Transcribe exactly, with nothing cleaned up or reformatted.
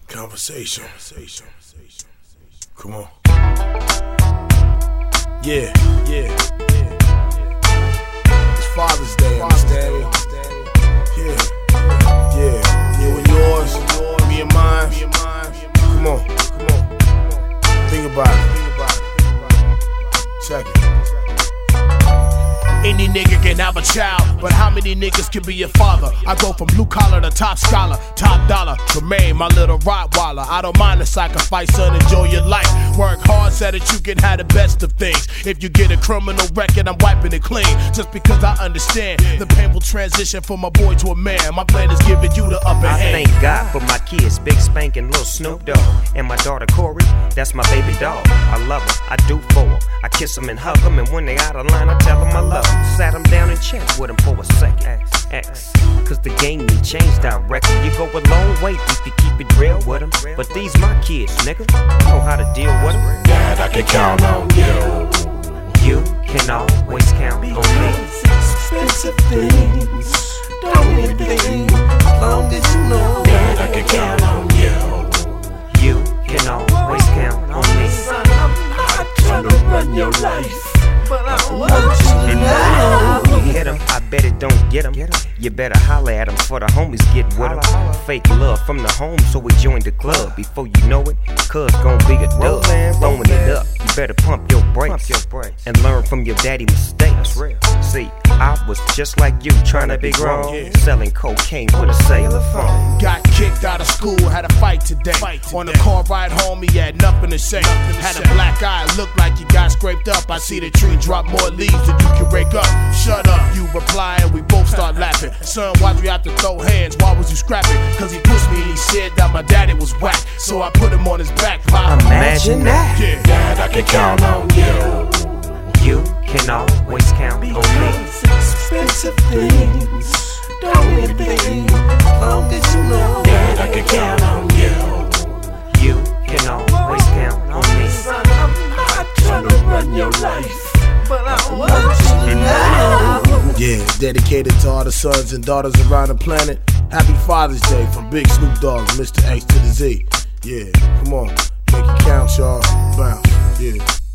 Conversation. Come on. Yeah, yeah, yeah. It's Father's Day, understand me? Yeah, yeah. You and yours, me and mine. Come on, come on. Think about it. Check it. Any nigga can have a child, but how many niggas can be your father? I go from blue collar to top scholar, top dollar, remain my little Rottweiler. I don't mind the sacrifice, son, enjoy your life. Work hard so that you can have the best of things. If you get a criminal record, I'm wiping it clean. Just because I understand the painful transition from a boy to a man. My plan is giving you the upper hand. I thank God for my kids, Big Spank and Lil Snoop Dogg. And my daughter Corey, that's my baby dog. I love her, I do for her. I kiss them and hug them, and when they out of line, I tell them I love them. Sat him down and chat with him for a second. X, X. Cause the game need change directly. You go a long way if you keep it real with them. But these my kids, nigga. I know how to deal with them. Dad, I can count on you. You can always count on me. Expensive things, don't you think? As long as you know, Dad, I can count on you. You can always count on me. Son, I'm not trying to run your life, but I want you to know. You hit him, I bet it don't get him. You better holler at him for the homies get with him. Fake love from the home, so we joined the club. Before you know it, cuz gon' be a dub. Throwing it up, you better pump your brakes and learn from your daddy mistakes. See, I was just like you, trying to be grown, selling cocaine with a cellular phone. Got kicked out of school, had a fight today. On the car ride home, he had nothing to say. Had a black eye, looked like he got scraped up. I see the tree drop more leaves than you can rake up. Shut up, you reply, and we both start laughing. Son, why'd you have to throw hands? Why was you scrapping? Cause he pushed me and he said that my daddy was whack. So I put him on his back. Pop. Imagine that. Yeah. Dad, I can count on you. You can always count on me. Expensive things, don't you think? As long as you know, Dad, I can count on you. You can always count on me. Son, I'm not trying to run your life, but I want you to know. Yeah, dedicated to all the sons and daughters around the planet. Happy Father's Day from Big Snoop Dogg, Mister X to the Z. Yeah, come on, make it count, y'all. Bounce, yeah.